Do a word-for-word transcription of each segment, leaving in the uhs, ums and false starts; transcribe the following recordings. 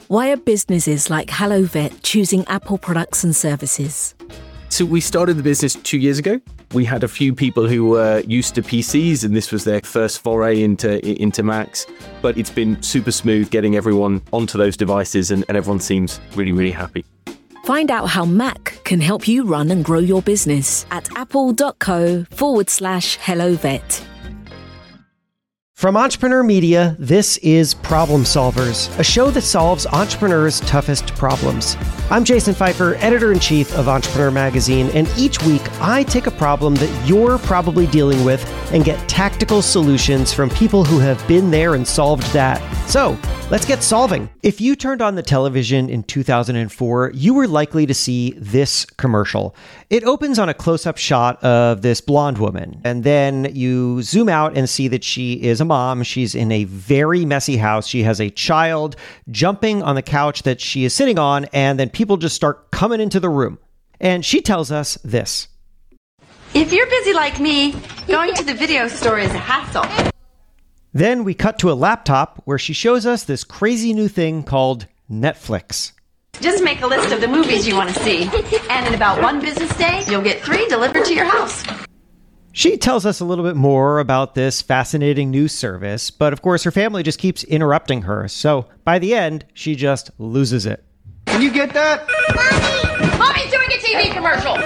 Why are businesses like HelloVet choosing Apple products and services? So we started the business two years ago. We had a few people who were used to P Cs and this was their first foray into into Macs. But it's been super smooth getting everyone onto those devices and, and everyone seems really, really happy. Find out how Mac can help you run and grow your business at apple.co forward slash HelloVet. From Entrepreneur Media, this is Problem Solvers, a show that solves entrepreneurs' toughest problems. I'm Jason Pfeiffer, editor-in-chief of Entrepreneur Magazine, and each week I take a problem that you're probably dealing with and get tactical solutions from people who have been there and solved that. So, let's get solving. If you turned on the television in two thousand four, you were likely to see this commercial. It opens on a close-up shot of this blonde woman, and then you zoom out and see that she is a mom. She's in a very messy house. She has a child jumping on the couch that she is sitting on, and then people just start coming into the room. And she tells us this. If you're busy like me, going to the video store is a hassle. Then we cut to a laptop where she shows us this crazy new thing called Netflix. Just make a list of the movies you want to see, and in about one business day, you'll get three delivered to your house. She tells us a little bit more about this fascinating new service, but of course her family just keeps interrupting her, so by the end, she just loses it. Can you get that? Mommy! Mommy's doing a T V commercial!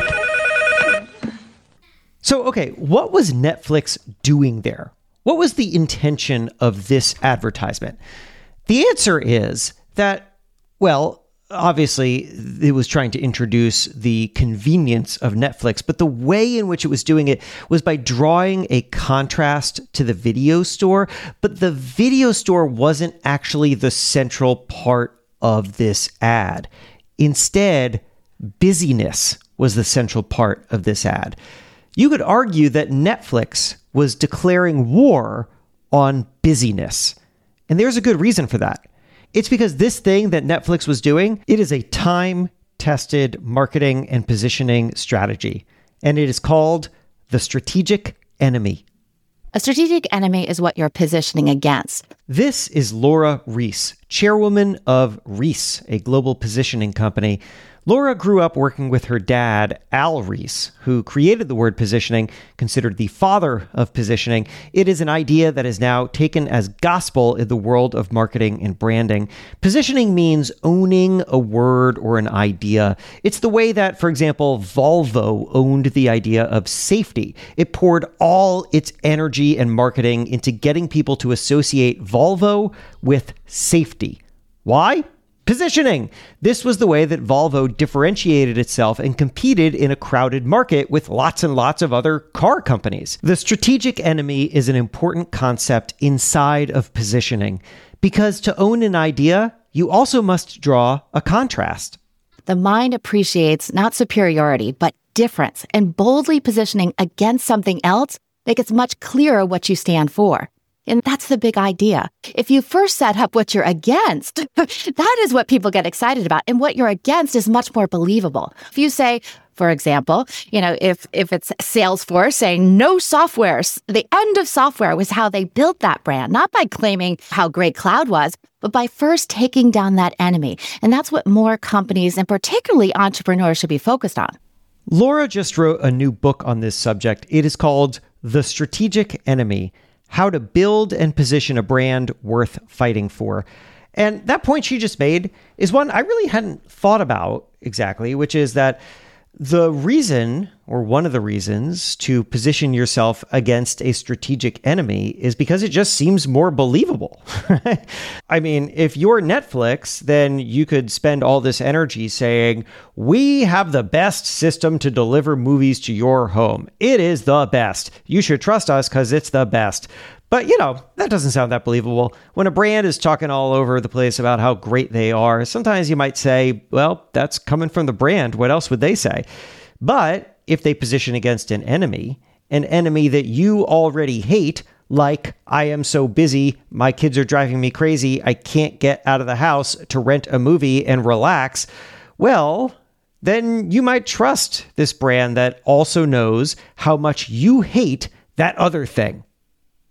So, okay, what was Netflix doing there? What was the intention of this advertisement? The answer is that, well, obviously it was trying to introduce the convenience of Netflix, but the way in which it was doing it was by drawing a contrast to the video store, but the video store wasn't actually the central part of this ad. Instead, busyness was the central part of this ad. You could argue that Netflix was declaring war on busyness. And there's a good reason for that. It's because this thing that Netflix was doing, it is a time-tested marketing and positioning strategy. And it is called the strategic enemy. A strategic enemy is what you're positioning against. This is Laura Rees, chairwoman of Rees, a global positioning company. Laura grew up working with her dad, Al Rees, who created the word positioning, considered the father of positioning. It is an idea that is now taken as gospel in the world of marketing and branding. Positioning means owning a word or an idea. It's the way that, for example, Volvo owned the idea of safety. It poured all its energy and marketing into getting people to associate Volvo with safety. Why? Positioning. This was the way that Volvo differentiated itself and competed in a crowded market with lots and lots of other car companies. The strategic enemy is an important concept inside of positioning because to own an idea, you also must draw a contrast. The mind appreciates not superiority, but difference, and boldly positioning against something else makes it much clearer what you stand for. And that's the big idea. If you first set up what you're against, that is what people get excited about. And what you're against is much more believable. If you say, for example, you know, if, if it's Salesforce saying no software, the end of software was how they built that brand, not by claiming how great cloud was, but by first taking down that enemy. And that's what more companies and particularly entrepreneurs should be focused on. Laura just wrote a new book on this subject. It is called The Strategic Enemy: How to Build and Position a Brand Worth Fighting For. And that point she just made is one I really hadn't thought about exactly, which is that the reason, or one of the reasons, to position yourself against a strategic enemy is because it just seems more believable. I mean, if you're Netflix, then you could spend all this energy saying, we have the best system to deliver movies to your home. It is the best. You should trust us because it's the best. But, you know, that doesn't sound that believable. When a brand is talking all over the place about how great they are, sometimes you might say, well, that's coming from the brand. What else would they say? But if they position against an enemy, an enemy that you already hate, like, I am so busy, my kids are driving me crazy, I can't get out of the house to rent a movie and relax, well, then you might trust this brand that also knows how much you hate that other thing.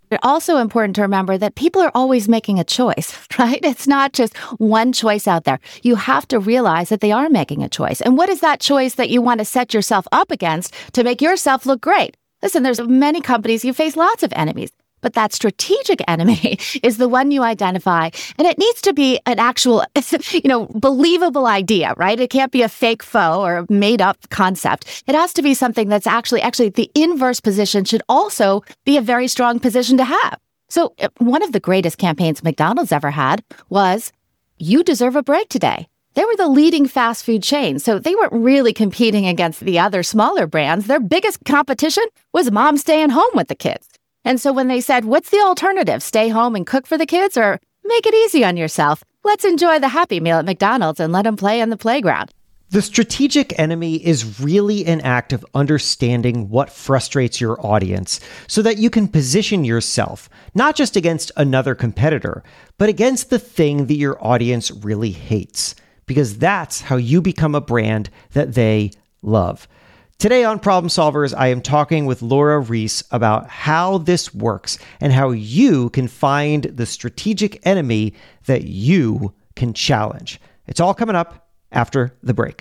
It's also important to remember that people are always making a choice, right? It's not just one choice out there. You have to realize that they are making a choice. And what is that choice that you want to set yourself up against to make yourself look great? Listen, there's many companies, you face lots of enemies, but that strategic enemy is the one you identify. And it needs to be an actual, you know, believable idea, right? It can't be a fake foe or a made up concept. It has to be something that's actually, actually the inverse position should also be a very strong position to have. So one of the greatest campaigns McDonald's ever had was, you deserve a break today. They were the leading fast food chain, so they weren't really competing against the other smaller brands. Their biggest competition was mom staying home with the kids. And so when they said, what's the alternative? Stay home and cook for the kids, or make it easy on yourself? Let's enjoy the Happy Meal at McDonald's and let them play on the playground. The strategic enemy is really an act of understanding what frustrates your audience so that you can position yourself not just against another competitor, but against the thing that your audience really hates, because that's how you become a brand that they love. Today on Problem Solvers, I am talking with Laura Reese about how this works and how you can find the strategic enemy that you can challenge. It's all coming up after the break.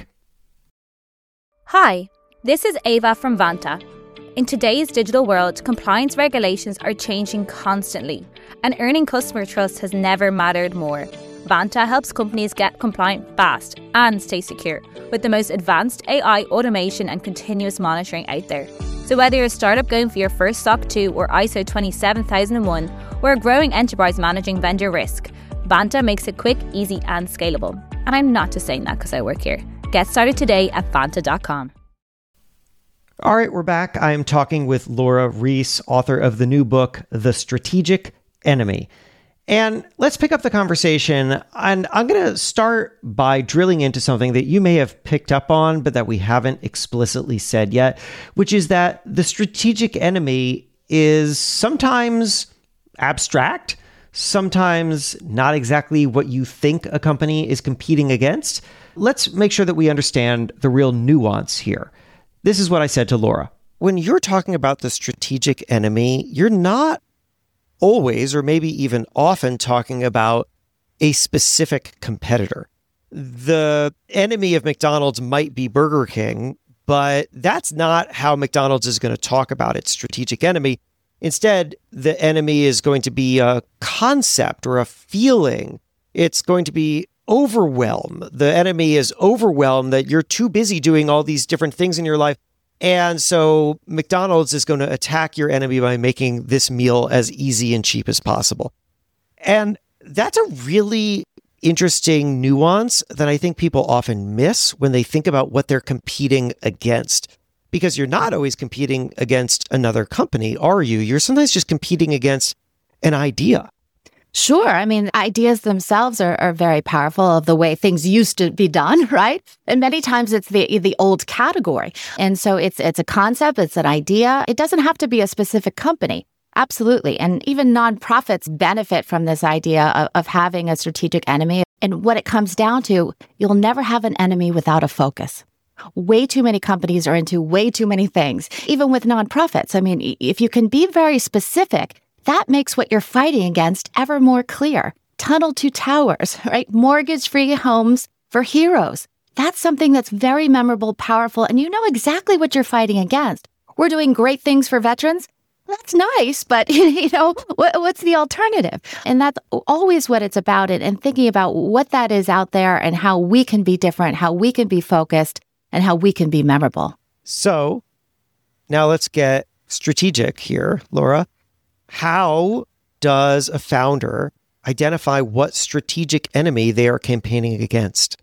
Hi, this is Ava from Vanta. In today's digital world, compliance regulations are changing constantly, and earning customer trust has never mattered more. Vanta helps companies get compliant fast and stay secure with the most advanced A I automation and continuous monitoring out there. So whether you're a startup going for your first S O C two or I S O twenty-seven thousand one, or a growing enterprise managing vendor risk, Vanta makes it quick, easy and scalable. And I'm not just saying that because I work here. Get started today at vanta dot com. All right, we're back. I am talking with Laura Reese, author of the new book, The Strategic Enemy. And let's pick up the conversation. And I'm going to start by drilling into something that you may have picked up on, but that we haven't explicitly said yet, which is that the strategic enemy is sometimes abstract, sometimes not exactly what you think a company is competing against. Let's make sure that we understand the real nuance here. This is what I said to Laura. When you're talking about the strategic enemy, you're not always, or maybe even often, talking about a specific competitor. The enemy of McDonald's might be Burger King, but that's not how McDonald's is going to talk about its strategic enemy. Instead, the enemy is going to be a concept or a feeling. It's going to be overwhelm. The enemy is overwhelmed that you're too busy doing all these different things in your life. And so McDonald's is going to attack your enemy by making this meal as easy and cheap as possible. And that's a really interesting nuance that I think people often miss when they think about what they're competing against. Because you're not always competing against another company, are you? You're sometimes just competing against an idea. Sure. I mean, ideas themselves are, are very powerful of the way things used to be done, right? And many times it's the the old category. And so it's it's a concept, it's an idea. It doesn't have to be a specific company. Absolutely. And even nonprofits benefit from this idea of, of having a strategic enemy. And what it comes down to, you'll never have an enemy without a focus. Way too many companies are into way too many things, even with nonprofits. I mean, if you can be very specific, that makes what you're fighting against ever more clear. Tunnel to towers, right? Mortgage-free homes for heroes. That's something that's very memorable, powerful, and you know exactly what you're fighting against. We're doing great things for veterans. That's nice, but you know, what, what's the alternative? And that's always what it's about, and, and thinking about what that is out there and how we can be different, how we can be focused, and how we can be memorable. So now let's get strategic here, Laura. How does a founder identify what strategic enemy they are campaigning against?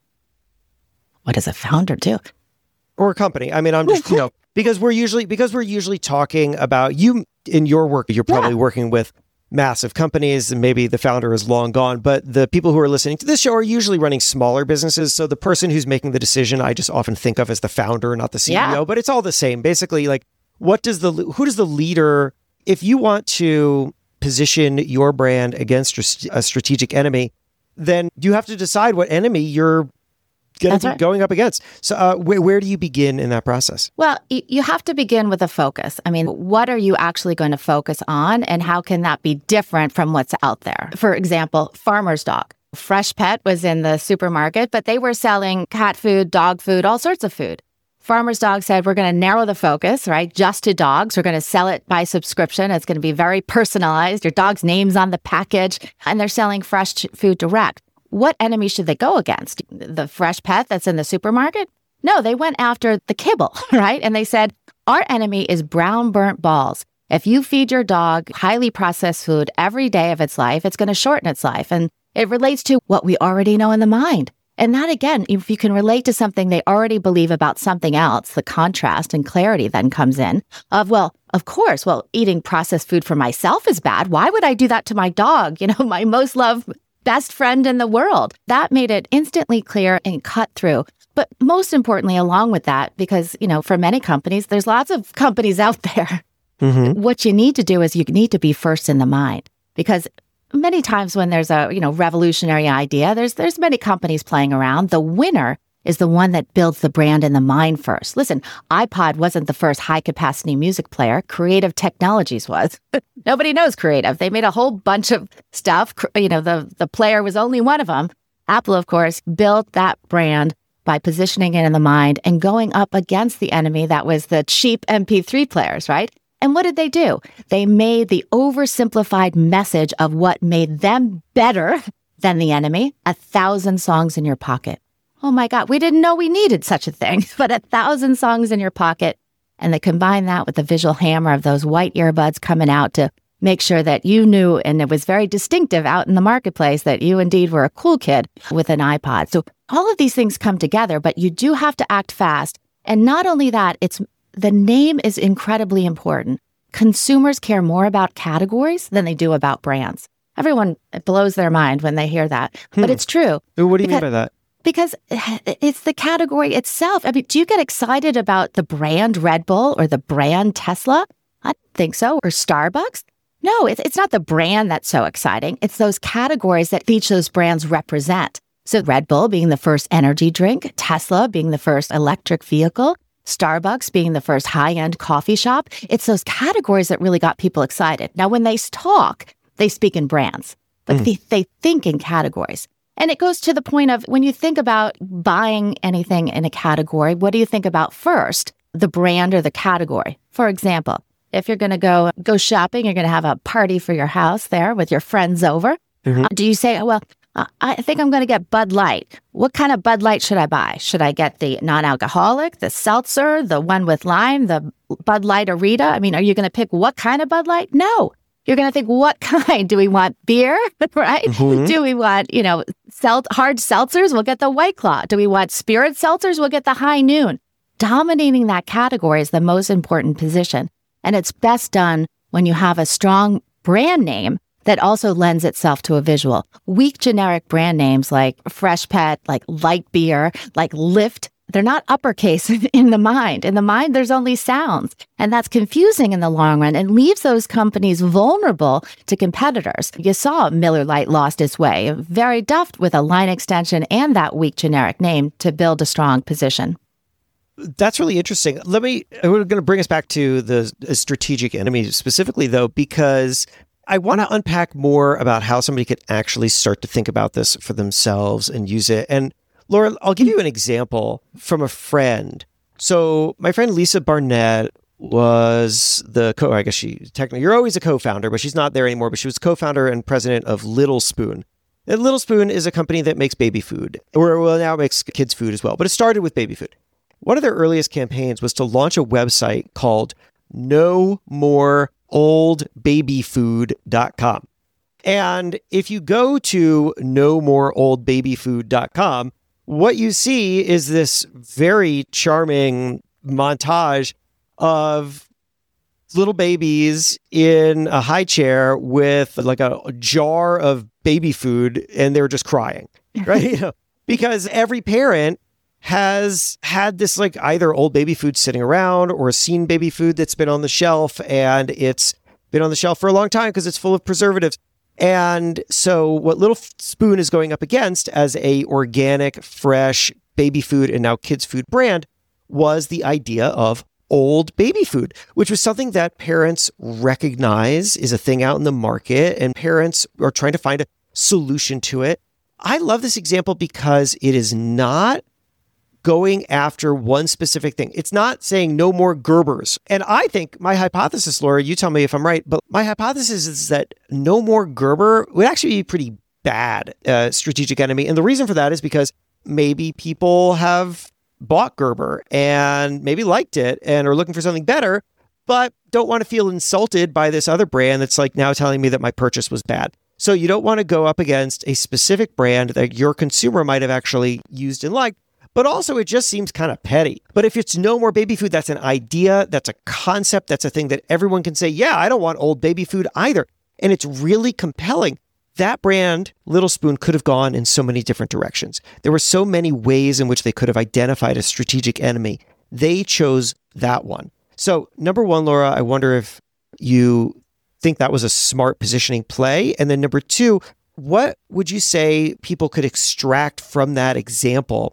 What does a founder do? Or a company. I mean, I'm just, you know, because we're usually because we're usually talking about you in your work, you're probably yeah. working with massive companies and maybe the founder is long gone, but the people who are listening to this show are usually running smaller businesses. So the person who's making the decision, I just often think of as the founder, not the C E O, yeah. but it's all the same. Basically, like, what does the, who does the leader, if you want to position your brand against a strategic enemy, then you have to decide what enemy you're going That's to be right. going up against. So uh, where, where do you begin in that process? Well, y- you have to begin with a focus. I mean, what are you actually going to focus on, and how can that be different from what's out there? For example, Farmer's Dog. Freshpet was in the supermarket, but they were selling cat food, dog food, all sorts of food. Farmer's Dog said, we're going to narrow the focus, right, just to dogs. We're going to sell it by subscription. It's going to be very personalized. Your dog's name's on the package, and they're selling fresh food direct. What enemy should they go against? The fresh pet that's in the supermarket? No, they went after the kibble, right? And they said, our enemy is brown burnt balls. If you feed your dog highly processed food every day of its life, it's going to shorten its life. And it relates to what we already know in the mind. And that, again, if you can relate to something they already believe about something else, the contrast and clarity then comes in of, well, of course, well, eating processed food for myself is bad. Why would I do that to my dog? You know, my most loved best friend in the world. That made it instantly clear and cut through. But most importantly, along with that, because, you know, for many companies, there's lots of companies out there. Mm-hmm. What you need to do is you need to be first in the mind, because many times when there's a, you know, revolutionary idea, there's there's many companies playing around. The winner is the one that builds the brand in the mind first. Listen, iPod wasn't the first high-capacity music player. Creative Technologies was. Nobody knows Creative. They made a whole bunch of stuff. You know, the, the player was only one of them. Apple, of course, built that brand by positioning it in the mind and going up against the enemy that was the cheap M P three players, right? And what did they do? They made the oversimplified message of what made them better than the enemy, a thousand songs in your pocket. Oh my God, we didn't know we needed such a thing, but a thousand songs in your pocket. And they combined that with the visual hammer of those white earbuds coming out to make sure that you knew, and it was very distinctive out in the marketplace, that you indeed were a cool kid with an iPod. So all of these things come together, but you do have to act fast. And not only that, it's the name is incredibly important. Consumers care more about categories than they do about brands. Everyone, it blows their mind when they hear that, hmm. but it's true. What do you because, mean by that? Because it's the category itself. I mean, do you get excited about the brand Red Bull or the brand Tesla? I don't think so. Or Starbucks? No, it's, it's not the brand that's so exciting. It's those categories that each of those brands represent. So Red Bull being the first energy drink, Tesla being the first electric vehicle, Starbucks being the first high-end coffee shop. It's those categories that really got people excited. Now, when they talk, they speak in brands, but mm. they, they think in categories. And it goes to the point of when you think about buying anything in a category, what do you think about first? The brand or the category? For example, if you're going to go go shopping, you're going to have a party for your house there with your friends over. Mm-hmm. Uh, do you say, well, uh, I think I'm going to get Bud Light. What kind of Bud Light should I buy? Should I get the non-alcoholic, the seltzer, the one with lime, the Bud Light Arita? I mean, are you going to pick what kind of Bud Light? No. You're going to think, what kind? Do we want beer, right? Mm-hmm. Do we want, you know, sel- hard seltzers? We'll get the White Claw. Do we want spirit seltzers? We'll get the High Noon. Dominating that category is the most important position. And it's best done when you have a strong brand name that also lends itself to a visual. Weak generic brand names like Freshpet, like Light Beer, like Lyft, they're not uppercase in the mind. In the mind, there's only sounds. And that's confusing in the long run and leaves those companies vulnerable to competitors. You saw Miller Lite lost its way, very duffed with a line extension and that weak generic name to build a strong position. That's really interesting. Let me, we're going to bring us back to the strategic enemy specifically, though, because I want to unpack more about how somebody could actually start to think about this for themselves and use it. And Laura, I'll give you an example from a friend. So my friend Lisa Barnett was the co, I guess she technically, you're always a co-founder, but she's not there anymore, but she was co-founder and president of Little Spoon. And Little Spoon is a company that makes baby food, or well, now makes kids food as well, but it started with baby food. One of their earliest campaigns was to launch a website called no more old baby food dot com. And if you go to no more old baby food dot com, what you see is this very charming montage of little babies in a high chair with like a, a jar of baby food, and they're just crying, right? You know, because every parent has had this like either old baby food sitting around or seen baby food that's been on the shelf, and it's been on the shelf for a long time because it's full of preservatives. And so what Little Spoon is going up against as a organic, fresh baby food and now kids food brand was the idea of old baby food, which was something that parents recognize is a thing out in the market, and parents are trying to find a solution to it. I love this example because it is not going after one specific thing. It's not saying no more Gerbers. And I think my hypothesis, Laura, you tell me if I'm right, but my hypothesis is that no more Gerber would actually be a pretty bad uh, strategic enemy. And the reason for that is because maybe people have bought Gerber and maybe liked it and are looking for something better, but don't want to feel insulted by this other brand that's like now telling me that my purchase was bad. So you don't want to go up against a specific brand that your consumer might have actually used and liked, but also it just seems kind of petty. But if it's no more baby food, that's an idea, that's a concept, that's a thing that everyone can say, yeah, I don't want old baby food either. And it's really compelling. That brand, Little Spoon, could have gone in so many different directions. There were so many ways in which they could have identified a strategic enemy. They chose that one. So number one, Laura, I wonder if you think that was a smart positioning play. And then number two, what would you say people could extract from that example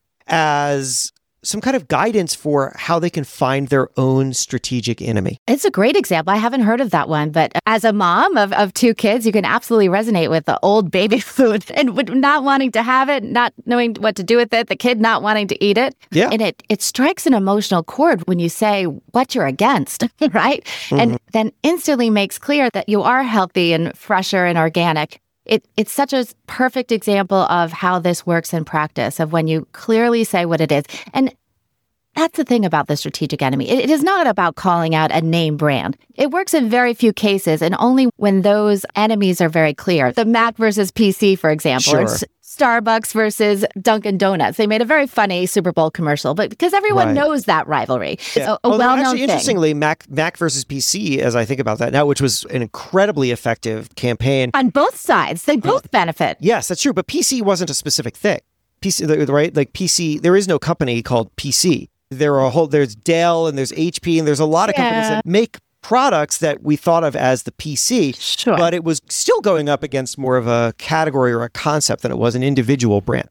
as some kind of guidance for how they can find their own strategic enemy? It's a great example. I haven't heard of that one, but as a mom of, of two kids, you can absolutely resonate with the old baby food and not wanting to have it, not knowing what to do with it, the kid not wanting to eat it. Yeah. And it, it strikes an emotional chord when you say what you're against, right? Mm-hmm. And then instantly makes clear that you are healthy and fresher and organic. It, it's such a perfect example of how this works in practice, of when you clearly say what it is. And that's the thing about the strategic enemy. It, it is not about calling out a name brand. It works in very few cases, and only when those enemies are very clear. The Mac versus P C, for example, Sure. or S- Starbucks versus Dunkin' Donuts. They made a very funny Super Bowl commercial, but because everyone Right. knows that rivalry. Yeah. It's a, a Although well-known actually, thing. interestingly, Mac Mac versus P C, as I think about that now, which was an incredibly effective campaign. On both sides, they both benefit. Yes, that's true. But P C wasn't a specific thing. P C, right? Like P C, there is no company called P C. There are a whole, there's Dell and there's H P and there's a lot of companies Yeah. that make products that we thought of as the P C. Sure. But it was still going up against more of a category or a concept than it was an individual brand.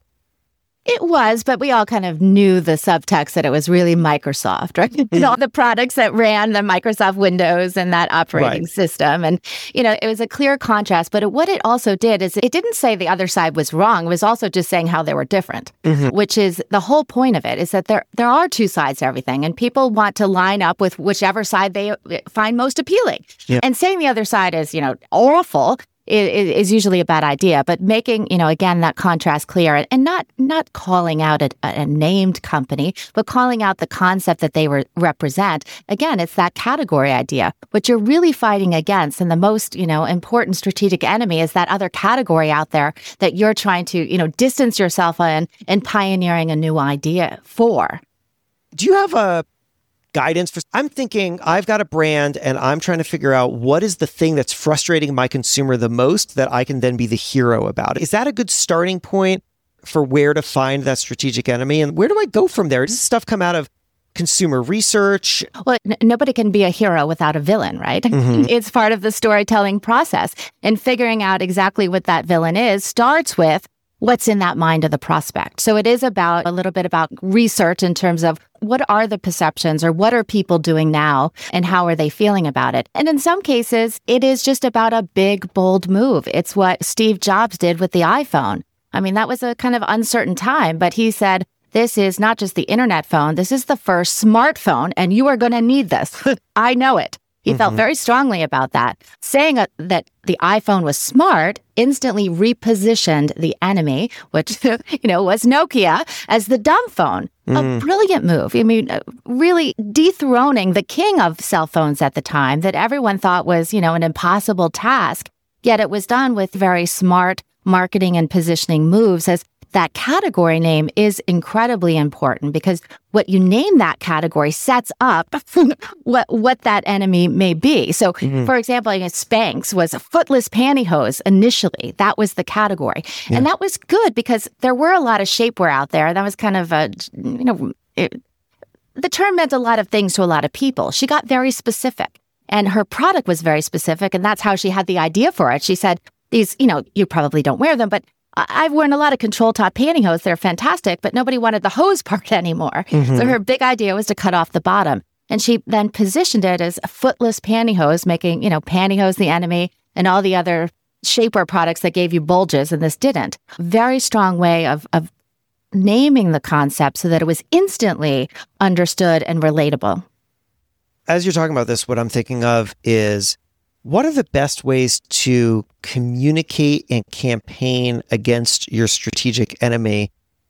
It was, but we all kind of knew the subtext that it was really Microsoft, right? And all the products that ran the Microsoft Windows and that operating Right. system. And, you know, it was a clear contrast. But it, what it also did is it didn't say the other side was wrong. It was also just saying how they were different, which is the whole point of it, is that there, there are two sides to everything. And people want to line up with whichever side they find most appealing. Yeah. And saying the other side is, you know, awful is, is usually a bad idea, but making, you know, again, that contrast clear and, and not not calling out a, a named company, but calling out the concept that they re- represent. Again, it's that category idea. What you're really fighting against, and the most, you know, important strategic enemy, is that other category out there that you're trying to, you know, distance yourself in and pioneering a new idea for. Do you have a guidance for, I'm thinking I've got a brand and I'm trying to figure out what is the thing that's frustrating my consumer the most that I can then be the hero about. Is that a good starting point for where to find that strategic enemy? And where do I go from there? Does this stuff come out of consumer research? Well, n- nobody can be a hero without a villain, right? Mm-hmm. It's part of the storytelling process. And figuring out exactly what that villain is starts with what's in that mind of the prospect. So it is about a little bit about research in terms of what are the perceptions, or what are people doing now and how are they feeling about it? And in some cases, it is just about a big, bold move. It's what Steve Jobs did with the iPhone. I mean, that was a kind of uncertain time, but he said, this is not just the internet phone. This is the first smartphone, and you are going to need this. I know it. He mm-hmm. felt very strongly about that. Saying uh, that the iPhone was smart instantly repositioned the enemy, which, you know, was Nokia, as the dumb phone. Mm. A brilliant move. I mean, really dethroning the king of cell phones at the time that everyone thought was, you know, an impossible task. Yet it was done with very smart marketing and positioning moves, as that category name is incredibly important, because what you name that category sets up what what that enemy may be. So, mm-hmm. for example, I guess Spanx was a footless pantyhose initially. That was the category. Yeah. And that was good because there were a lot of shapewear out there. That was kind of a, you know, it, the term meant a lot of things to a lot of people. She got very specific, and her product was very specific, and that's how she had the idea for it. She said, these, you know, you probably don't wear them, but I- I've worn a lot of control top pantyhose. They're fantastic, but nobody wanted the hose part anymore. Mm-hmm. So her big idea was to cut off the bottom. And she then positioned it as a footless pantyhose, making, you know, pantyhose the enemy and all the other shapewear products that gave you bulges, and this didn't. Very strong way of, of naming the concept so that it was instantly understood and relatable. As you're talking about this, what I'm thinking of is, what are the best ways to communicate and campaign against your strategic enemy?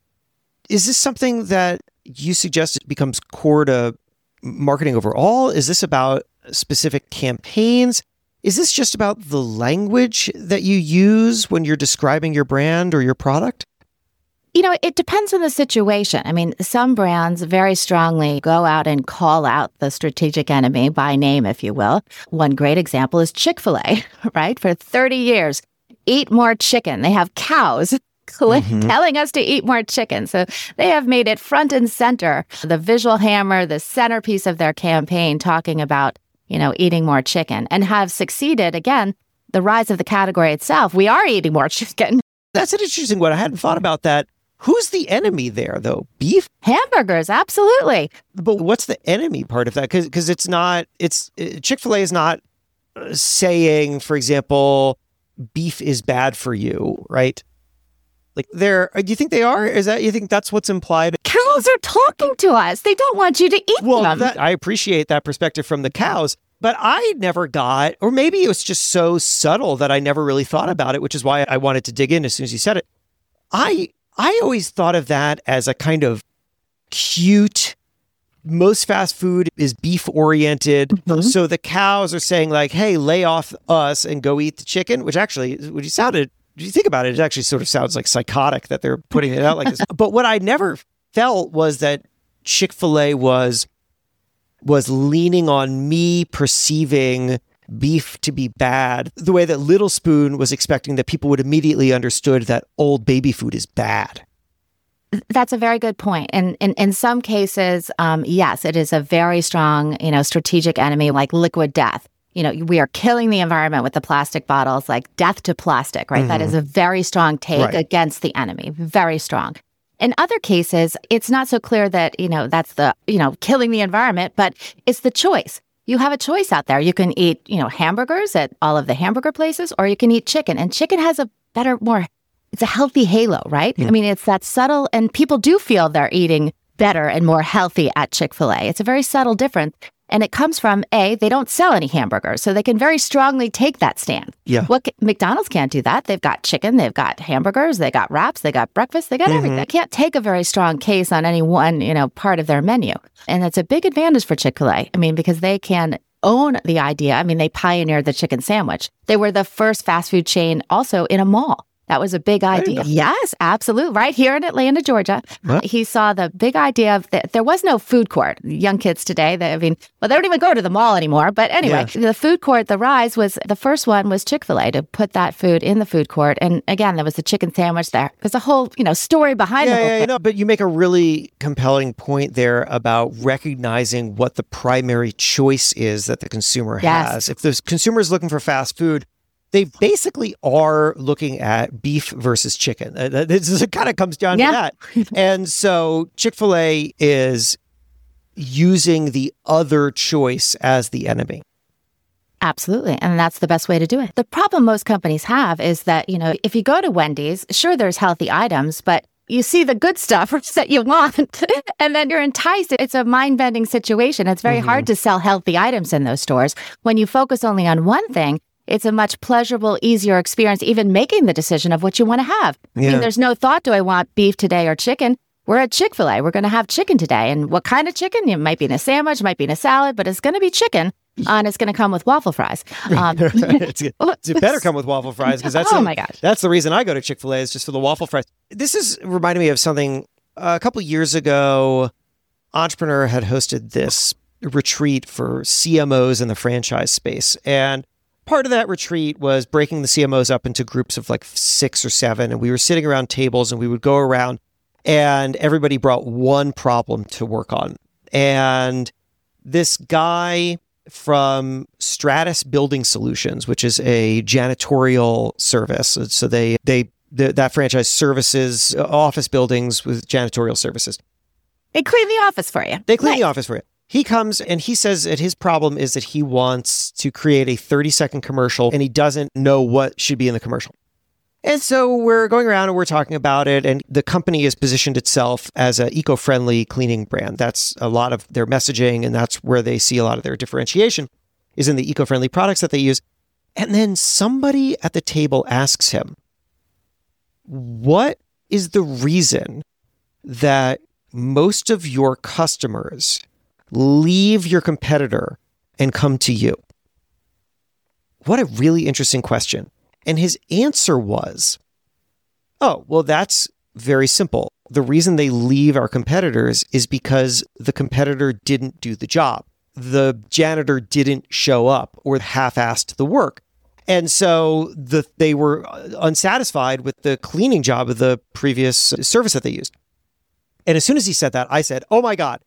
Is this something that you suggest it becomes core to marketing overall? Is this about specific campaigns? Is this just about the language that you use when you're describing your brand or your product? You know, it depends on the situation. I mean, some brands very strongly go out and call out the strategic enemy by name, if you will. One great example is Chick-fil-A, right? For thirty years, eat more chicken. They have cows mm-hmm. telling us to eat more chicken. So they have made it front and center, the visual hammer, the centerpiece of their campaign, talking about, you know, eating more chicken, and have succeeded. Again, the rise of the category itself. We are eating more chicken. That's an interesting one. I hadn't thought about that. Who's the enemy there, though? Beef? Hamburgers, absolutely. But what's the enemy part of that? Because because it's not, it's, Chick-fil-A is not saying, for example, beef is bad for you, right? Like, they're, do you think they are? Is that, you think that's what's implied? Cows are talking to us. They don't want you to eat well, them. That, I appreciate that perspective from the cows, but I never got, or maybe it was just so subtle that I never really thought about it, which is why I wanted to dig in as soon as you said it. I... I always thought of that as a kind of cute, most fast food is beef oriented. Mm-hmm. So the cows are saying like, hey, lay off us and go eat the chicken, which actually, when you sounded, if you think about it, it actually sort of sounds like psychotic that they're putting it out like this. But what I never felt was that Chick-fil-A was, was leaning on me perceiving beef to be bad, the way that Little Spoon was expecting that people would immediately understood that old baby food is bad. That's a very good point. And in, in some cases, um, yes, it is a very strong, you know, strategic enemy, like liquid death. You know, we are killing the environment with the plastic bottles, like death to plastic, right? Mm-hmm. That is a very strong take right. against the enemy, very strong. In other cases, it's not so clear that, you know, that's the, you know, killing the environment, but it's the choice. You have a choice out there. You can eat, you know, hamburgers at all of the hamburger places, or you can eat chicken. And chicken has a better, more, it's a healthy halo, right? Mm. I mean, it's that subtle, and people do feel they're eating better and more healthy at Chick-fil-A. It's a very subtle difference. And it comes from, A, they don't sell any hamburgers, so they can very strongly take that stand. Yeah. What McDonald's can't do that. They've got chicken, they've got hamburgers, they got wraps, they got breakfast, they got mm-hmm. everything. They can't take a very strong case on any one, you know, part of their menu. And it's a big advantage for Chick-fil-A. I mean, because they can own the idea. I mean, they pioneered the chicken sandwich. They were the first fast food chain also in a mall. That was a big idea. Yes, absolutely. Right here in Atlanta, Georgia. What? He saw the big idea of that there was no food court. Young kids today, they, I mean, well, they don't even go to the mall anymore. But anyway, yeah. the food court, the rise was, the first one was Chick-fil-A to put that food in the food court. And again, there was the chicken sandwich there. There's a whole, you know, story behind yeah, the whole yeah, thing. No, but you make a really compelling point there about recognizing what the primary choice is that the consumer yes. has. If the consumer is looking for fast food, they basically are looking at beef versus chicken. Uh, this it kind of comes down yeah. to that. And so Chick-fil-A is using the other choice as the enemy. Absolutely. And that's the best way to do it. The problem most companies have is that, you know, if you go to Wendy's, sure, there's healthy items, but you see the good stuff that you want, and then you're enticed. It's a mind-bending situation. It's very mm-hmm. hard to sell healthy items in those stores. When you focus only on one thing, it's a much pleasurable, easier experience, even making the decision of what you want to have. Yeah. I mean, there's no thought, do I want beef today or chicken? We're at Chick-fil-A. We're going to have chicken today. And what kind of chicken? It might be in a sandwich, might be in a salad, but it's going to be chicken. Uh, and it's going to come with waffle fries. Um, it's, it better come with waffle fries, because that's, oh the, my gosh. that's the reason I go to Chick-fil-A, is just for the waffle fries. This is reminding me of something uh, a couple years ago. Entrepreneur had hosted this retreat for C M Os in the franchise space. And part of that retreat was breaking the C M Os up into groups of like six or seven. And we were sitting around tables, and we would go around, and everybody brought one problem to work on. And this guy from Stratus Building Solutions, which is a janitorial service. So they, they the, that franchise services uh, office buildings with janitorial services. They clean the office for you. They clean Nice. the office for you. He comes and he says that his problem is that he wants to create a thirty second commercial and he doesn't know what should be in the commercial. And so we're going around and we're talking about it, and the company has positioned itself as an eco-friendly cleaning brand. That's a lot of their messaging, and that's where they see a lot of their differentiation is in the eco-friendly products that they use. And then somebody at the table asks him, what is the reason that most of your customers leave your competitor and come to you? What a really interesting question. And his answer was, oh, well, that's very simple. The reason they leave our competitors is because the competitor didn't do the job. The janitor didn't show up or half-assed the work. And so the, they were unsatisfied with the cleaning job of the previous service that they used. And as soon as he said that, I said, oh my God,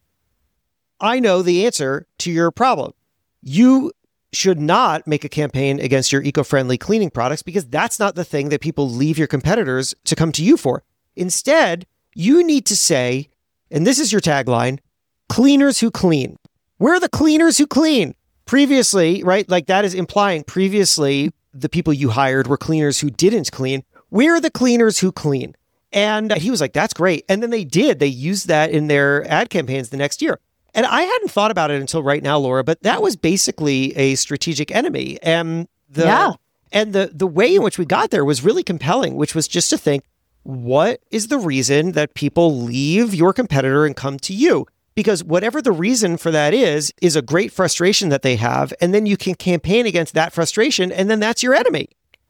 I know the answer to your problem. You should not make a campaign against your eco-friendly cleaning products because that's not the thing that people leave your competitors to come to you for. Instead, you need to say, and this is your tagline, cleaners who clean. We're the cleaners who clean. Previously, right, like that is implying previously the people you hired were cleaners who didn't clean. We're the cleaners who clean. And he was like, that's great. And then they did. They used that in their ad campaigns the next year. And I hadn't thought about it until right now, Laura, but that was basically a strategic enemy. And the Yeah. and the the way in which we got there was really compelling, which was just to think, what is the reason that people leave your competitor and come to you? Because whatever the reason for that is, is a great frustration that they have. And then you can campaign against that frustration, and then that's your enemy.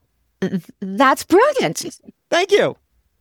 That's brilliant. Thank you.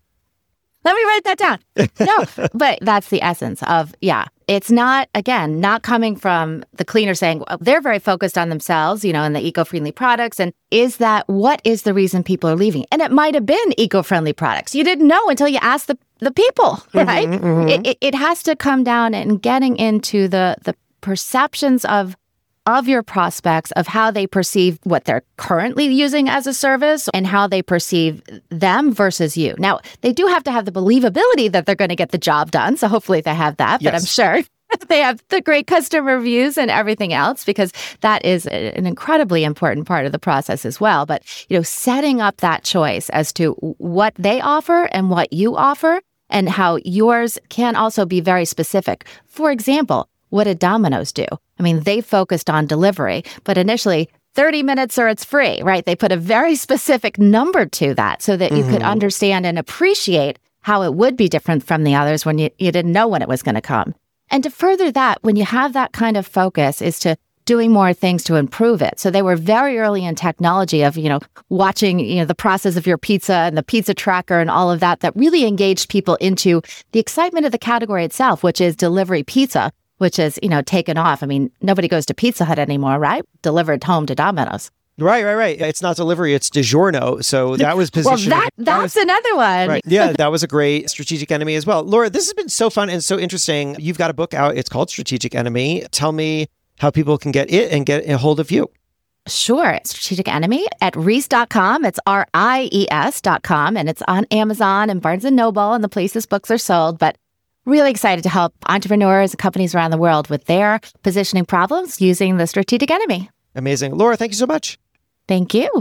Let me write that down. No, but that's the essence of, yeah, it's not, again, not coming from the cleaner saying well, they're very focused on themselves, you know, and the eco-friendly products. And is that, what is the reason people are leaving? And it might have been eco-friendly products. You didn't know until you asked the, the people, right? Mm-hmm, mm-hmm. It, it, it has to come down and getting into the, the perceptions of of your prospects, of how they perceive what they're currently using as a service and how they perceive them versus you. Now, they do have to have the believability that they're going to get the job done. So hopefully they have that, Yes. but I'm sure they have the great customer reviews and everything else, because that is an incredibly important part of the process as well. But, you know, setting up that choice as to what they offer and what you offer and how yours can also be very specific. For example, what did Domino's do? I mean, they focused on delivery, but initially thirty minutes or it's free, right? They put a very specific number to that so that Mm-hmm. you could understand and appreciate how it would be different from the others when you, you didn't know when it was going to come. And to further that, when you have that kind of focus, is to doing more things to improve it. So they were very early in technology of, you know, watching, you know, the process of your pizza and the pizza tracker and all of that, that really engaged people into the excitement of the category itself, which is delivery pizza, which is, you know, taken off. I mean, nobody goes to Pizza Hut anymore, right? Delivered home to Domino's. Right, right, right. It's not delivery, it's DiGiorno. So that was Well, positioned. that, that's was, another one. right. Yeah, that was a great strategic enemy as well. Laura, this has been so fun and so interesting. You've got a book out. It's called Strategic Enemy. Tell me how people can get it and get a hold of you. Sure. Strategic Enemy at Reese dot com. It's R I E S dot com. And it's on Amazon and Barnes and Noble and the places books are sold. But really excited to help entrepreneurs and companies around the world with their positioning problems using the Strategic Enemy. Amazing. Laura, thank you so much. Thank you.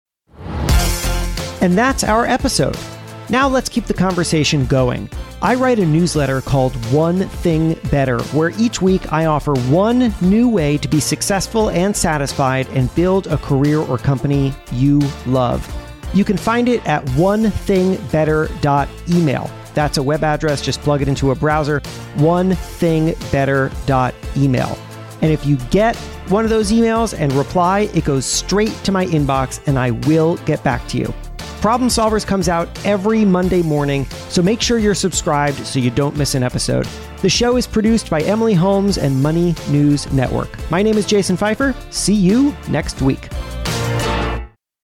And that's our episode. Now let's keep the conversation going. I write a newsletter called One Thing Better, where each week I offer one new way to be successful and satisfied and build a career or company you love. You can find it at one thing better dot email. That's a web address. Just plug it into a browser, one thing better dot email. And if you get one of those emails and reply, it goes straight to my inbox and I will get back to you. Problem Solvers comes out every Monday morning, so make sure you're subscribed so you don't miss an episode. The show is produced by Emily Holmes and Money News Network. My name is Jason Pfeiffer. See you next week.